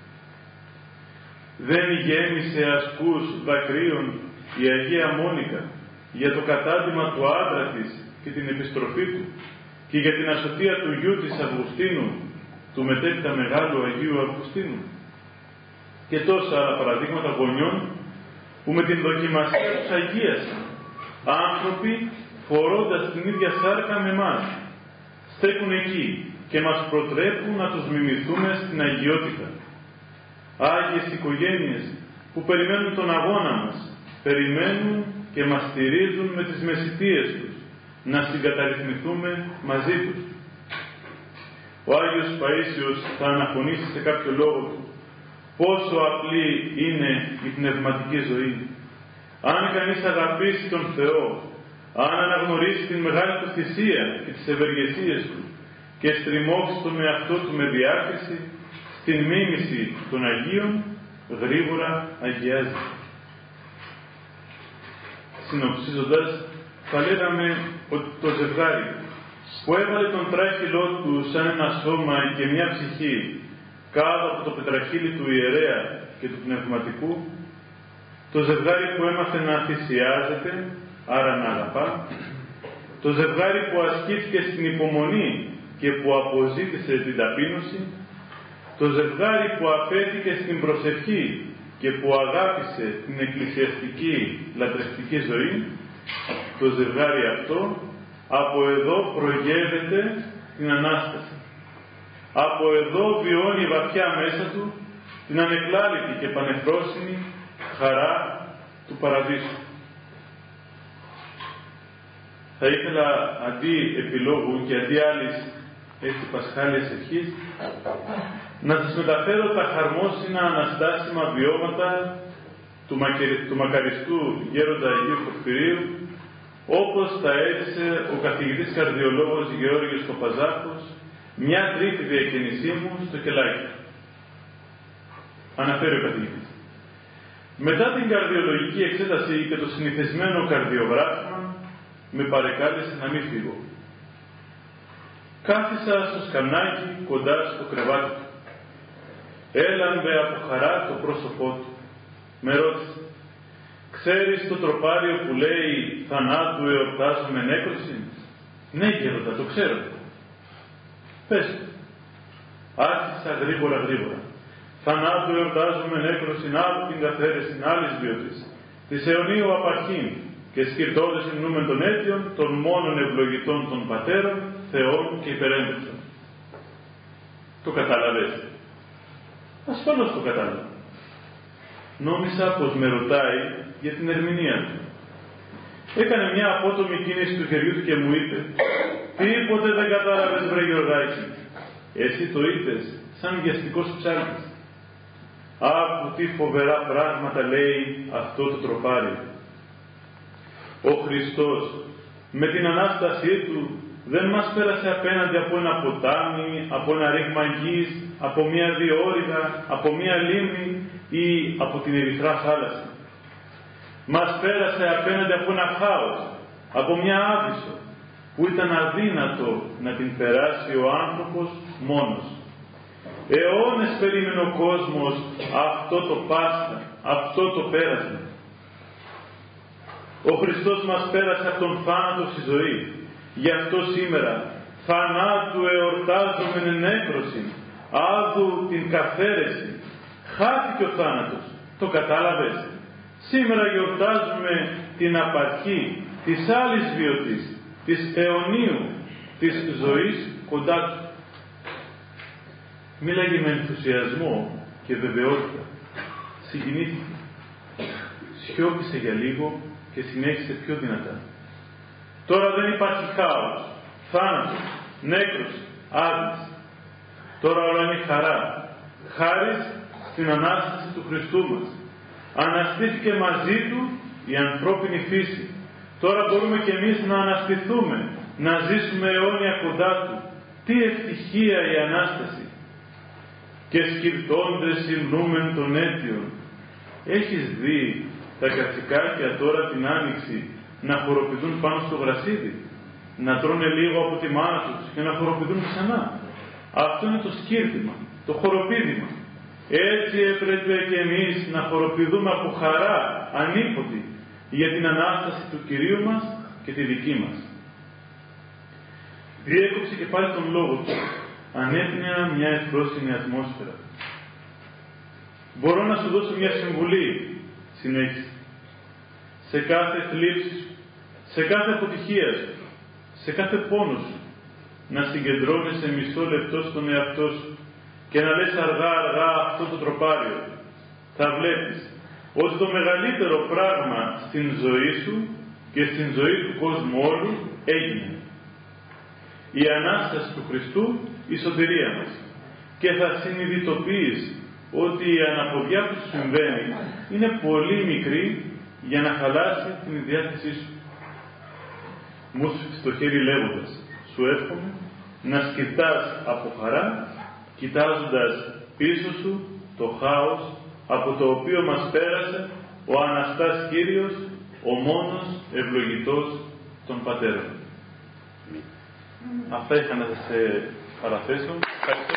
Speaker 3: Δεν γέμισε ασκούς δακρύων η Αγία Μόνικα για το κατάντημα του άντρα της και την επιστροφή του και για την ασωτεία του γιού της Αυγουστίνου, του μετέπειτα Μεγάλου Αγίου Αυγουστίνου. Και τόσα άλλα παραδείγματα γονιών που με την δοκιμασία τους αγίασαν. Άνθρωποι φορώντας την ίδια σάρκα με εμάς στέκουν εκεί και μας προτρέπουν να τους μιμηθούμε στην αγιότητα. Άγιες οικογένειες που περιμένουν τον αγώνα μας, περιμένουν και μας στηρίζουν με τις μεσητείες τους, να συγκαταρρυθμιστούμε μαζί τους. Ο Άγιος Παΐσιος θα αναφωνήσει σε κάποιο λόγο του πόσο απλή είναι η πνευματική ζωή. Αν κανείς αγαπήσει τον Θεό, αν αναγνωρίσει την μεγάλη του θυσία και τις ευεργεσίες του και στριμώξει τον εαυτό του με διάκριση στην μίμηση των Αγίων, γρήγορα αγιάζει. Συνοψίζοντας, θα λέγαμε ότι το ζευγάρι που έβαλε τον τράχυλό του σαν ένα σώμα και μια ψυχή κάτω από το πετραχύλι του ιερέα και του πνευματικού, το ζευγάρι που έμαθε να θυσιάζεται, άρα να αγαπά, το ζευγάρι που ασκήθηκε στην υπομονή και που αποζήτησε την ταπείνωση, το ζευγάρι που αφέθηκε στην προσευχή και που αγάπησε την εκκλησιαστική λατρευτική ζωή, το ζευγάρι αυτό από εδώ προγεύεται την Ανάσταση. Από εδώ βιώνει βαθιά μέσα του την ανεκλάλητη και πανεφρόσιμη χαρά του Παραδείσου. Θα ήθελα αντί επιλόγου και αντί άλλης έτσι πασχάλιας ευχής να σας μεταφέρω τα χαρμόσυνα αναστάσιμα βιώματα του μακαριστού γέροντα Αγίου Πορφυρίου, όπως τα έζησε ο καθηγητής καρδιολόγος Γεώργιος Παπαζάκος μια τρίτη διακίνησή μου στο Κελάκι. Αναφέρει ο καθηγητής. Μετά την καρδιολογική εξέταση και το συνηθισμένο καρδιογράφημα, με παρεκάλεσε να μην φύγω. Κάθισα στο σκανάκι κοντά στο κρεβάτι του. Έλαμπε από χαρά το πρόσωπό του. Με ρώτησε, «Ξέρεις το τροπάριο που λέει θανάτου εορτάζομαι νέκρωση?» Ναι γέροντα, το ξέρω. Πες. Άρχισα γρήγορα. Θανάτου εορτάζουμε νέκρωσιν άλλου την καθαίρεσιν άλλης βιωτής. Της αιωνίου απαρχήν και σκυρτώδες υμνούμεν των αίτιων των μόνων ευλογητών των πατέρων, Θεών και υπερέντοξων. Το κατάλαβες? Ασφαλώς το κατάλαβα. Νόμισα πως με ρωτάει για την ερμηνεία του. Έκανε μια απότομη κίνηση του χεριού του και μου είπε: «Τίποτε δεν κατάλαβες, βρε Γεωργάκη. Εσύ το είπες σαν βιαστικός ψάλτης. Άκου τι φοβερά πράγματα λέει αυτό το τροπάρι. Ο Χριστός με την Ανάστασή Του δεν μας πέρασε απέναντι από ένα ποτάμι, από ένα ρήγμα γης, από μια διόρυγα, από μια λίμνη ή από την ερυθρά θάλασσα. Μας πέρασε απέναντι από ένα χάος, από μια άβυσσο, που ήταν αδύνατο να την περάσει ο άνθρωπος μόνος. Αιώνες περίμενε ο κόσμος αυτό το Πάσχα, αυτό το πέρασμα. Ο Χριστός μας πέρασε από τον θάνατο στη ζωή. Γι' αυτό σήμερα θανάτου εορτάζομεν νέκρωση, άδου την καθαίρεση. Χάθηκε ο θάνατος. Το κατάλαβες? Σήμερα γιορτάζουμε την απαρχή της άλλης βιωτής, της αιωνίου, της ζωής κοντά του. Μίλαγε με ενθουσιασμό και βεβαιότητα. Συγκινήθηκε. Σιώπησε για λίγο και συνέχισε πιο δυνατά. Τώρα δεν υπάρχει χάος, θάνατος, νέκρωση, άδειες. Τώρα όλα είναι χαρά. Χάρις στην Ανάσταση του Χριστού μας. Αναστήθηκε μαζί Του η ανθρώπινη φύση. Τώρα μπορούμε κι εμείς να αναστηθούμε, να ζήσουμε αιώνια κοντά Του. Τι ευτυχία η Ανάσταση! Και σκυρτώντες υμνούμεν των αίτιων. Έχεις δει τα κατσικάκια τώρα την Άνοιξη να χοροπηδούν πάνω στο γρασίδι, να τρώνε λίγο από τη μάνα τους και να χοροπηδούν ξανά? Αυτό είναι το σκύρτημα, το χοροπήδημα. Έτσι έπρεπε και εμείς να χοροπηδούμε από χαρά ανίποτη για την Ανάσταση του Κυρίου μας και τη δική μας. Διέκοψε και πάλι τον λόγο του. Ανέπνεα μια ευφρόσινη ατμόσφαιρα. «Μπορώ να σου δώσω μια συμβουλή», συνέχισε. «Σε κάθε θλίψη σου, σε κάθε αποτυχία σου, σε κάθε πόνο σου, να συγκεντρώνεσαι μισό λεπτό στον εαυτό σου και να λες αργά αυτό το τροπάριο. Θα βλέπεις ότι το μεγαλύτερο πράγμα στην ζωή σου και στην ζωή του κόσμου όλου έγινε. Η Ανάσταση του Χριστού, η σωτηρία μας. Και θα συνειδητοποιείς ότι η αναποδιά που σου συμβαίνει είναι πολύ μικρή για να χαλάσει την διάθεσή σου». Μου σφίξε το χέρι λέγοντας: «Σου εύχομαι να σκητάς από χαρά, κοιτάζοντας πίσω σου το χάος από το οποίο μας πέρασε ο Αναστάς Κύριος, ο μόνος ευλογητός των πατέρων». Αυτά είχα να σας παραθέσω. Ευχαριστώ.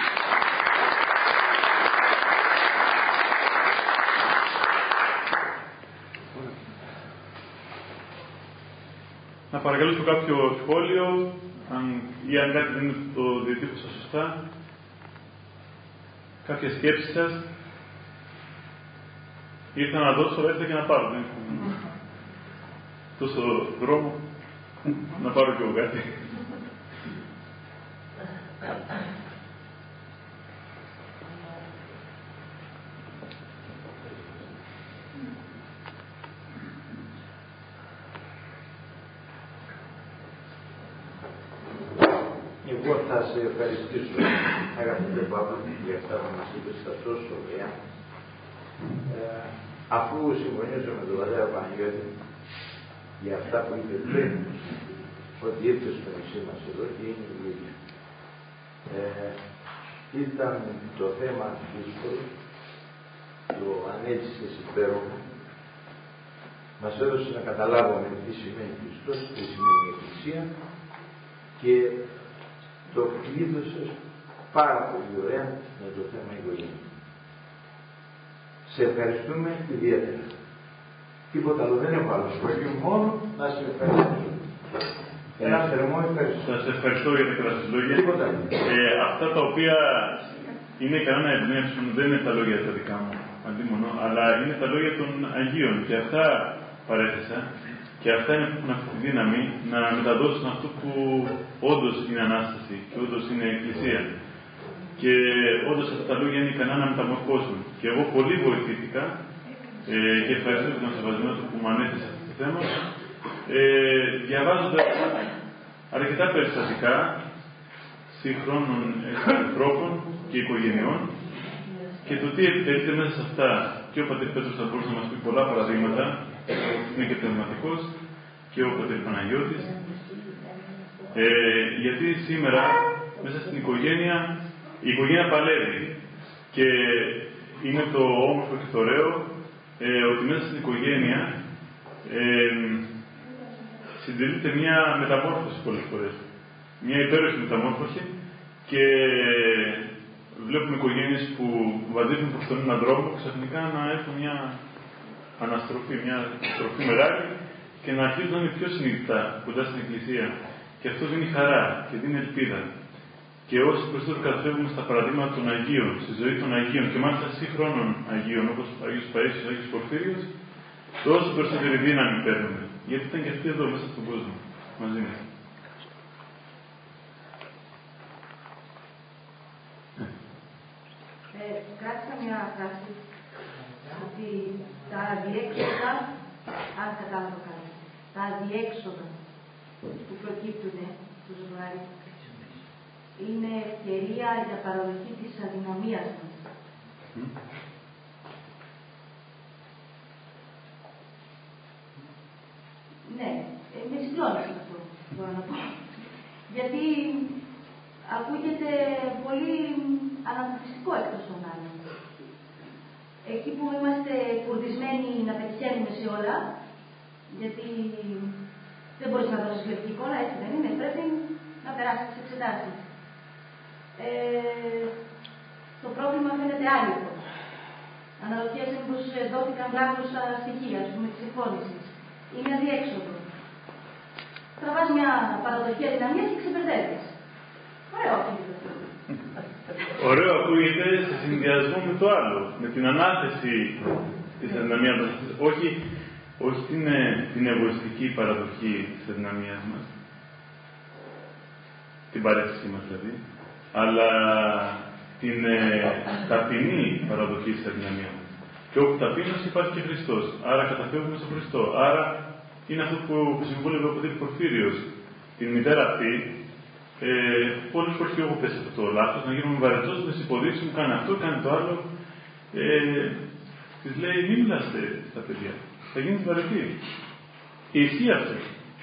Speaker 3: Να παρακαλέσω κάποιο σχόλιο, ή αν κάτι δεν το διατύπωσα σωστά, κάποια σκέψη σας. Ήρθα να δώσω, έρθα και να πάρω. Δεν έχω τόσο δρόμο να πάρω και εγώ κάτι.
Speaker 1: Εγώ θα σε ευχαριστήσω, αγαπητέ Παύλο, για αυτά που μας είπες στα τόσο ωραία. Αφού συμφωνήσω με τον Πατέρα Παναγιώτη για αυτά που είπε πριν, ότι ήρθε στο νησί μας εδώ και είναι η ίδια. Ήταν το θέμα δύσκολο, το ανέτσισε υπέροχο. Μας έδωσε να καταλάβουμε τι σημαίνει Χριστός, τι σημαίνει η Εκκλησία και το κλείδωσε πάρα πολύ ωραία με το θέμα οικογένεια. Σε ευχαριστούμε ιδιαίτερα. Τίποτα άλλο δεν έχω άλλο σχόλιο, μόνο να σε ευχαριστήσω. Ένα θερμό ευχαριστώ.
Speaker 3: Σας ευχαριστώ για τα καλά σας λόγια.
Speaker 1: Τίποτα.
Speaker 3: Αυτά τα οποία είναι καλά να εμπνεύσουν δεν είναι τα λόγια τα δικά μου, αντίμονο, αλλά είναι τα λόγια των Αγίων. Και αυτά παρέθεσα. Και αυτά είναι που έχουν αυτή τη δύναμη να μεταδώσουν αυτό που όντως είναι Ανάσταση και όντως είναι Εκκλησία. Και όντως αυτά τα λόγια είναι ικανά να μεταμορφώσουν. Και εγώ πολύ βοηθήθηκα και ευχαριστώ για τον σεβασμό του που μου ανέθεσε αυτό το θέμα, διαβάζοντας αρκετά περιστατικά σύγχρονων ανθρώπων και οικογενειών και το τι επιτελείται μέσα σε αυτά. Και ο πατήρ Πέτρος θα μπορούσε να μας πει πολλά παραδείγματα, είναι και πνευματικός, και ο πατήρ Παναγιώτης. Γιατί σήμερα μέσα στην οικογένεια, η οικογένεια παλεύει. Και είναι το όμορφο και το ωραίο ότι μέσα στην οικογένεια συντηρείται μια μεταμόρφωση πολλές φορές. Μια υπέροχη μεταμόρφωση και βλέπουμε οικογένειες που βαδίζουν προς τον έναν δρόμο ξαφνικά να έχουν μια αναστροφή, μια στροφή μεγάλη και να αρχίζουν να είναι πιο συνειδητά κοντά στην Εκκλησία. Και αυτό δίνει χαρά και δίνει ελπίδα. Και όσο περισσότερο καταφεύγουμε στα παραδείγματα των Αγίων, στη ζωή των Αγίων και μάλιστα σύγχρονων Αγίων όπως ο Άγιος Παΐσιος, ο Άγιος Πορφύριος, τόσο περισσότερη δύναμη παίρνουμε. Γιατί ήταν και αυτοί εδώ μέσα στον κόσμο μαζί μας.
Speaker 4: Κράτησα μια φράση ότι τα αδιέξοδα, αν κατάλαβα καλά, τα αδιέξοδα που προκύπτουν στο ζωγάρι είναι ευκαιρία για παραδοχή της αδυναμίας μας. Ναι, με συγκλώνησε αυτό, μπορώ να πω. Γιατί ακούγεται πολύ αναπτυστικό εκτός των άλλων. Εκεί που είμαστε κουρδισμένοι να πετυχαίνουμε σε όλα, γιατί δεν μπορείς να δώσεις λευκή εικόνα, έτσι δεν είναι, πρέπει να περάσεις τις εξετάσεις. Το πρόβλημα φαίνεται άλυτο. Αναρωτιέσαι πως δόθηκαν λάθος στοιχεία, ας πούμε, της εκπόνησης. Είναι αδιέξοδο. Τραβάς μια παραδοχή αδυναμίας και ξεπερδεύεις. Ωραίο ακούγεται αυτό.
Speaker 3: Ωραίο ακούγεται σε συνδυασμό με το άλλο. Με την ανάθεση της αδυναμίας μας. Όχι την εγωιστική παραδοχή της αδυναμίας μας. Την παρέτησή μας δηλαδή. Αλλά την ταπεινή παραδοχή της αδυναμίας μας. Και όπου ταπείνωση υπάρχει και Χριστός. Άρα καταφεύγουμε στον Χριστό. Άρα είναι αυτό που συμβούλευε ο πατήρ Πορφύριος. Την μητέρα αυτή, πολλές φορές και εγώ πέσει αυτό το λάθος, να γίνουμε βαρετός, να τις υποδείξεις μου, κάνει αυτό, κάνει το άλλο. Της λέει, μην μιλάτε στα παιδιά. Θα γίνεις βαρετή. Και ισχύει αυτό.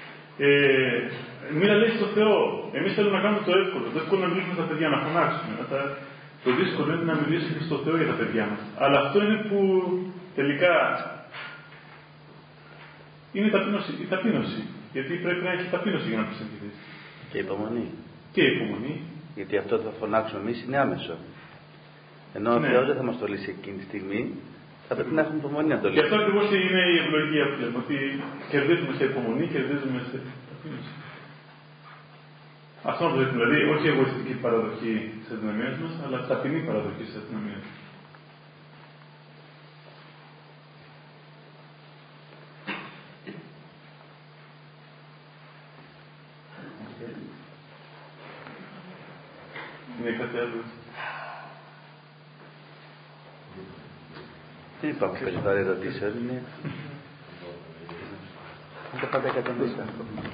Speaker 3: Μίλα λέει στο Θεό. Εμείς θέλουμε να κάνουμε το εύκολο. Το εύκολο να μιλήσουμε στα παιδιά, να φωνάξουμε. Το δύσκολο είναι να μιλήσουμε στο Θεό για τα παιδιά μας. Αλλά αυτό είναι που τελικά είναι η ταπείνωση. Γιατί πρέπει να έχει ταπείνωση για να προσεγγίσεις.
Speaker 5: Και υπομονή.
Speaker 3: Και υπομονή.
Speaker 5: Γιατί αυτό που θα φωνάξουμε εμείς είναι άμεσο. Ενώ ο Θεός δεν θα μας το λύσει εκείνη τη στιγμή, θα πρέπει να έχουμε υπομονή να το λύσει.
Speaker 3: Γι' αυτό ακριβώς είναι η ευλογία που λέμε. Ότι κερδίζουμε σε υπομονή, κερδίζουμε σε ταπείνωση. Αυτό να το δείχνουμε. Δηλαδή, όχι εγωιστική παραδοχή της αδυναμίας μας, αλλά ταπεινή παραδοχή της αδυναμίας μας. Είναι κάτι άλλο.
Speaker 5: Δεν υπάρχουν περισσότερα ερωτήσεων. Είναι τα πάντα κατά μέσα.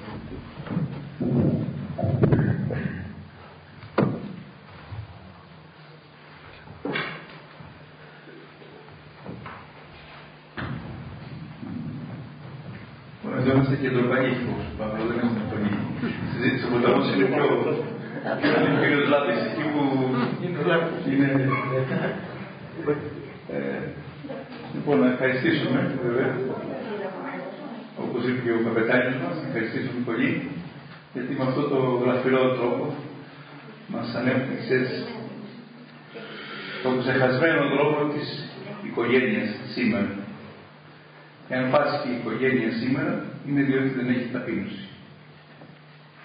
Speaker 2: Εδώ είμαστε και το Πανίχο, Παύλο, δεν είμαστε το Πανίχο. Συζήτηση ο ποταμός είναι πιο... Είναι ο κύριος Λάτης, εκεί που είναι... Λοιπόν, να ευχαριστήσουμε, βέβαια, όπως είπε και ο καπετάνιος μας, να ευχαριστήσουμε πολύ, γιατί με αυτόν τον γλαφυρό τρόπο μας ανέπτυξες τον ξεχασμένο δρόμο της οικογένειας σήμερα. Και αν πάσχει η οικογένεια σήμερα, είναι διότι δεν έχει ταπείνωση.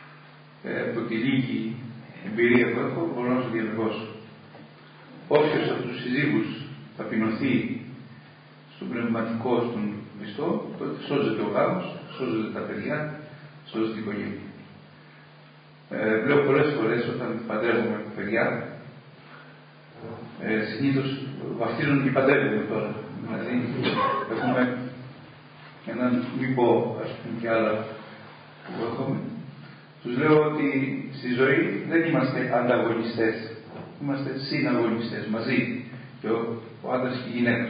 Speaker 2: από τη λίγη εμπειρία που έχω, μπορώ να σου διαβεβαιώσω. Όποιος από τους συζύγους ταπεινωθεί στον πνευματικό, στον Χριστό, τότε σώζεται ο γάμος, σώζονται τα παιδιά, σώζεται η οικογένεια. Βλέπω πολλές φορές όταν παντρεύομαι παιδιά, συνήθως βαφτίζουν και παντρεύομαι τώρα. Δηλαδή, έχουμε έναν, μην πω ας πούμε και άλλα που έχουμε. Τους λέω ότι στη ζωή δεν είμαστε ανταγωνιστές, είμαστε συναγωνιστές μαζί, και ο άντρας και η γυναίκα.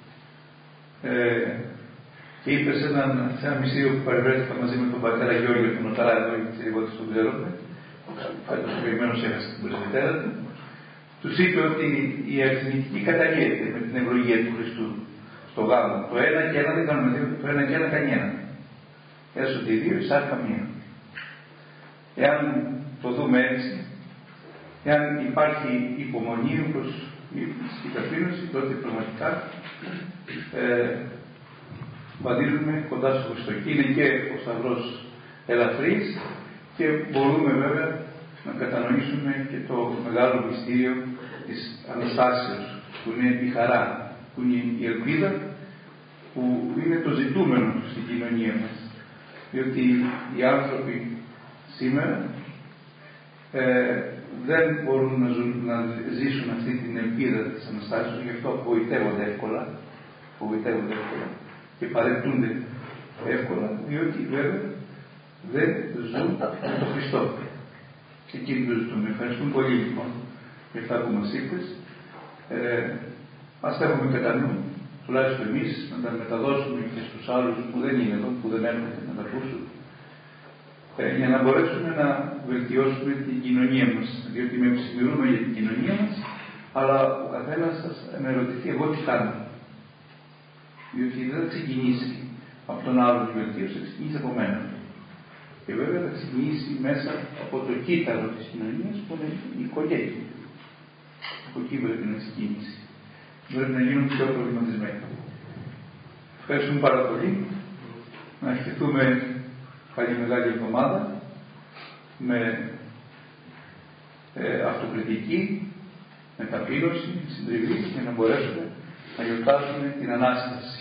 Speaker 2: Και είπε σε ένα μυστήριο που παρευρέθηκα μαζί με τον πατέρα Γιώργο, τον Νοταρά, εδώ οι εγώ τον ξέρουμε, φέτος ο καημένος έχασε την πρεσβυτέρα του, τους είπε ότι η αριθμητική καταγγέλλεται με την ευλογία του Χριστού στο γάμο. Το ένα και ένα δεν κάνουμε δύο, το ένα και ένα κάνει ένα. Έσονται οι δύο, εισάρχα μία. Εάν το δούμε έτσι, εάν υπάρχει υπομονή όπως η ταπείνωση, τότε πραγματικά βαδίζουμε κοντά στο Χριστό. Και είναι και ο Σταυρός ελαφρύς και μπορούμε βέβαια να κατανοήσουμε και το μεγάλο μυστήριο της Αναστάσεως, που είναι η χαρά, που είναι η ελπίδα, που είναι το ζητούμενο στην κοινωνία μας. Διότι οι άνθρωποι σήμερα δεν μπορούν να ζήσουν αυτή την ελπίδα της Αναστάσεως, γι' αυτό απογοητεύονται εύκολα και παρεπτούνται εύκολα, διότι βέβαια δεν ζουν με τον Χριστό. Εκείνοι το ζητούν. Ευχαριστούμε πολύ λοιπόν για αυτά που μας είπες. Ας τα έχουμε κατά νου, τουλάχιστον εμείς, να τα μεταδώσουμε και στους άλλους που δεν είναι εδώ, που δεν έρχονται να τα ακούσουν, για να μπορέσουμε να βελτιώσουμε την κοινωνία μας. Διότι με επισημηρούμε για την κοινωνία μας, αλλά ο καθένας σας να ερωτηθεί εγώ τι κάνω. Διότι δεν θα ξεκινήσει από τον άλλον τη βελτίωση, θα ξεκινήσει από μένα. Και βέβαια θα ξεκινήσει μέσα από το κύτταρο της κοινωνίας που είναι η οικογένεια. Από εκεί πρέπει να ξεκινήσει. Πρέπει να γίνουν πιο προβληματισμένοι. Ευχαριστούμε πάρα πολύ. Να ευχηθούμε πάλι μεγάλη εβδομάδα με αυτοκριτική, με ταπείνωση, συντριβή, για να μπορέσουμε να γιορτάσουμε την Ανάσταση.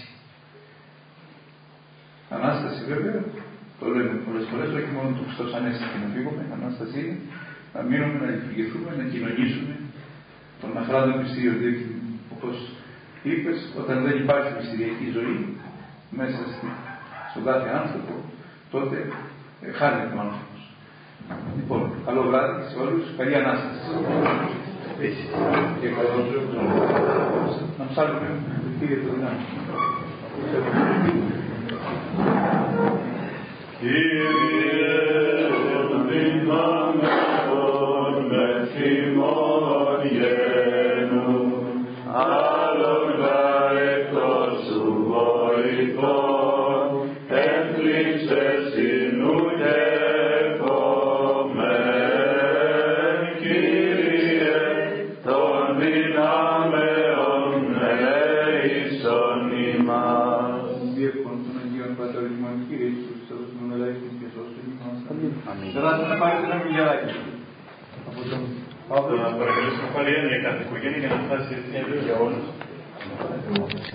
Speaker 2: Ανάσταση βέβαια, το λέμε πολλές φορές, όχι μόνο το Χριστός Ανέστη και να φύγουμε, Ανάσταση είναι να μείνουμε, να λειτουργηθούμε, να κοινωνήσουμε τον αχράντο μυστήριο, διότι όπως είπες, όταν δεν υπάρχει μυστηριακή ζωή μέσα στον κάθε άνθρωπο, τότε χάνεται ο άνθρωπος. Λοιπόν, καλό βράδυ σε όλους, καλή Ανάσταση. Και καλό να ψάλουμε το Κύριε το δυνάμει.
Speaker 3: Κύριε, δυνάμεων με θυμών γένου, άλλονα εκτός σου βοηθών, έκλειψες συνουδεύομεν, Κύριε, των δυνάμεων ελέησον ημάς.
Speaker 2: Διεύκον των Αγίων Πατέρων ημών, Κύριε Ιησούς Χριστός, με μελέησον και σώσον ημάς.
Speaker 5: Αμήν.
Speaker 2: Θα σας πάρετε ένα μιλιαράκι από τον Παύλο.
Speaker 3: Να παρακαλέσουμε πάλι ένα για κάθε οικογένεια για να φτάσει για όλους.